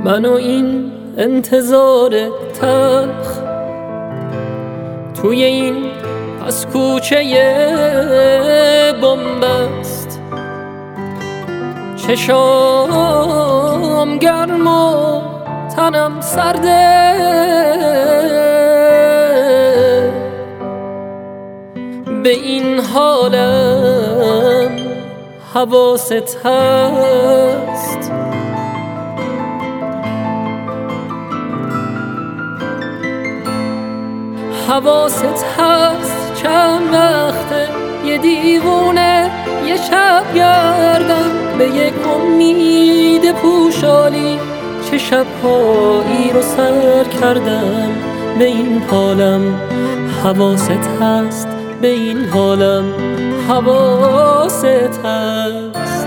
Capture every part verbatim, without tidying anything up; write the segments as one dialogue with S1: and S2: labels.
S1: من و این انتظار تلخ توی این پس کوچه بنبست، چشام گرم و تنم سرده، به این حالم حواست هست. حواست هست چند وقته یه دیوونه یه شب گردم به یک امید پوشالی، چه شبهایی رو سر کردم به این حالم. حواست هست به این حالم، حواست هست.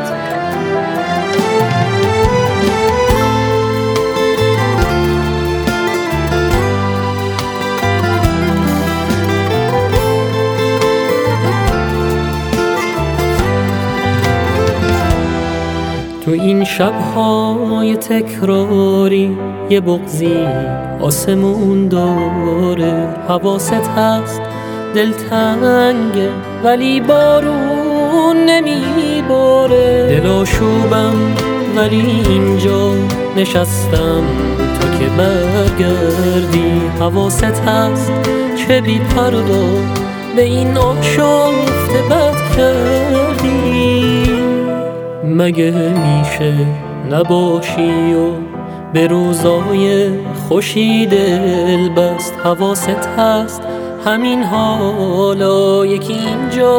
S1: تو این شب‌های تکراری یه بغضی آسمون داره. حواست هست دلتنگه ولی بارون نمیباره. دل آشوبم ولی اینجا نشستم تا که برگردی. حواست هست چه بی پروا به این آشفته بد کردی. مگه میشه نباشی و به روزای خوشی دل بست؟ حواست هست همین حالا یکی اینجا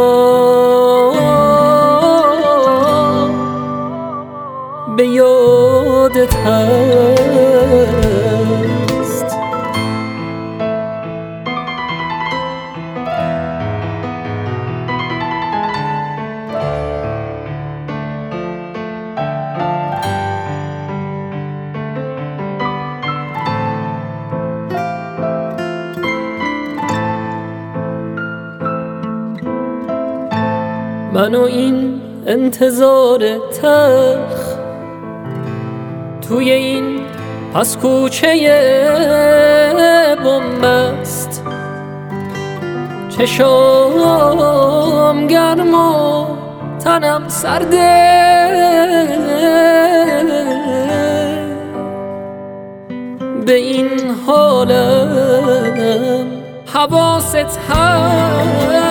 S1: به یادت هست. من و این انتظار تلخ توی این پس کوچه بنبست، چشام گرم و تنم سرده، به این حالم حواست هست.